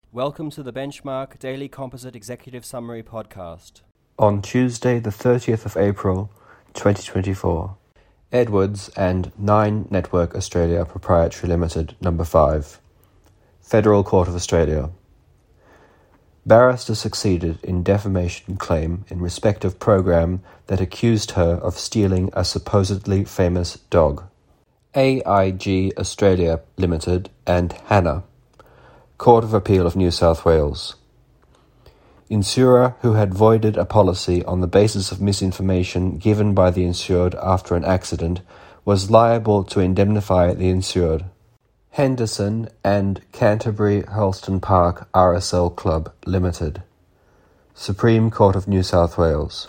Welcome to the Benchmark Daily Composite Executive Summary Podcast. On Tuesday, the 30th of April, 2024, Edwards and 9 Network Australia Proprietary Limited, Number 5, Federal Court of Australia. Barrister succeeded in defamation claim in respect of program that accused her of stealing a supposedly famous dog. AIG Australia Limited and Hannah, Court of Appeal of New South Wales. Insurer who had voided a policy on the basis of misinformation given by the insured after an accident was liable to indemnify the insured. Henderson and Canterbury Hurlstone Park RSL Club Limited, Supreme Court of New South Wales.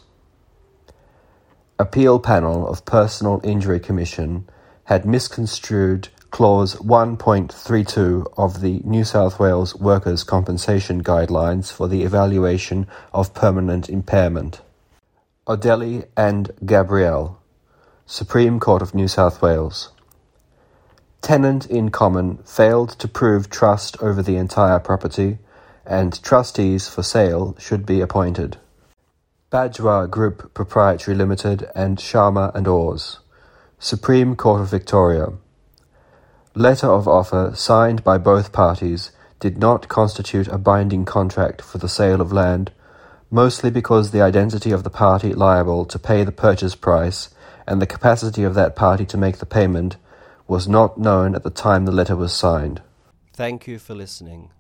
Appeal Panel of Personal Injury Commission had misconstrued Clause 1.32 of the New South Wales Workers' Compensation Guidelines for the evaluation of permanent impairment. Odelli and Gabrielle, Supreme Court of New South Wales. Tenant in common failed to prove trust over the entire property, and trustees for sale should be appointed. Bajwa Group Proprietary Limited and Sharma and Oars, Supreme Court of Victoria. Letter of offer signed by both parties did not constitute a binding contract for the sale of land, mostly because the identity of the party liable to pay the purchase price and the capacity of that party to make the payment was not known at the time the letter was signed. Thank you for listening.